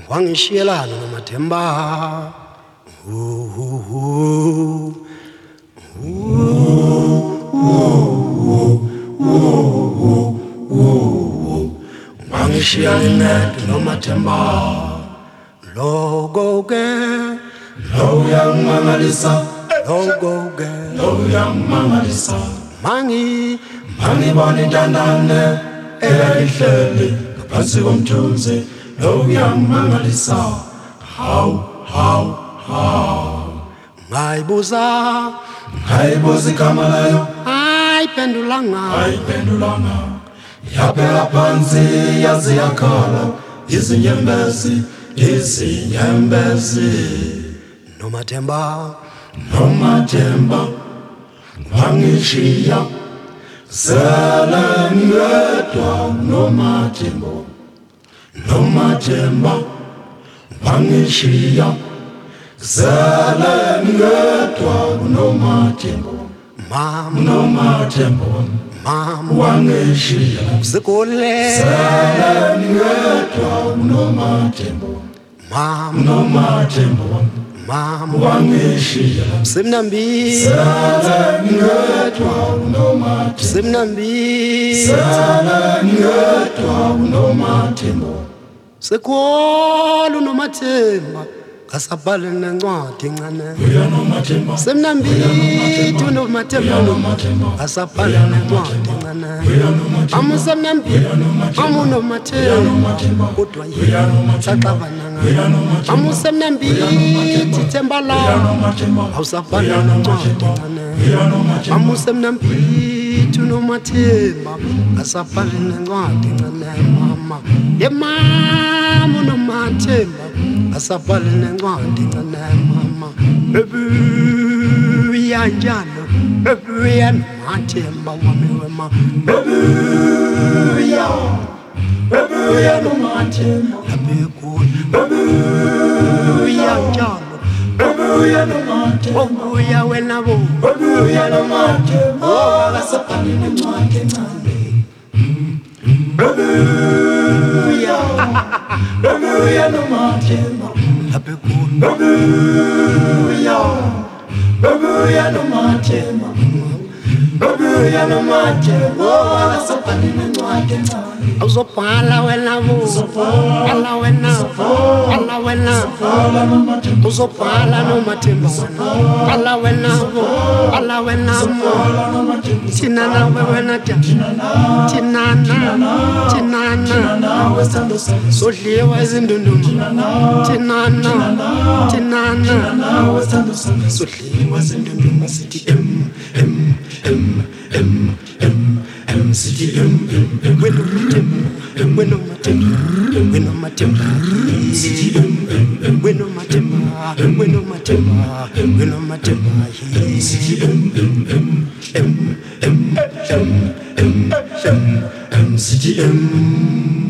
wangishiyelana nomathemba wangishiyelana nomathemba logo-ke loyangimangalisa logo-ke loyangimangalisa mangibona intandane eyayihleli ngaphansi komthunzi loyangimangalisa hawu ngayibuza igama layo ayiphendulanga yaphela phansi yaze yakhala izinyembezi nomathemba wangishiya sele ngedwa nomathemba wangishiya sele ngedwa nomathemba wangishiya zikole sele ngedwa nomathemba wangishiya semnambili sekhona unomathemba ngasabhale nencwadi encane semnambili unomathemba ngasabhale nencwadi encane amusemnambili amunomathemba kodwa yena saxabana amusemnambili themba lawo awusabhale nencwadi encane amusemnambili unomathemba ngasabhale nencwadi encane mama yemama unomathemba ngasabhale nencwadi encane mama ebuya njalo ebuya nomathemba wami wema ebuya nomathemba ebuya njalo ebuya nomathemba obuya wena bo ebuya nomathemba ngasabhale nencwadi encane ebuya nomathemba ebuya nomathemba ngasabhale nencwadi encane uzobhala wena bo ala wena uzobhala nomathemba ala wena bo thina nawe wena thinana sodliwa izindunduma thinana sodliwa izindunduma sithi sithi when on my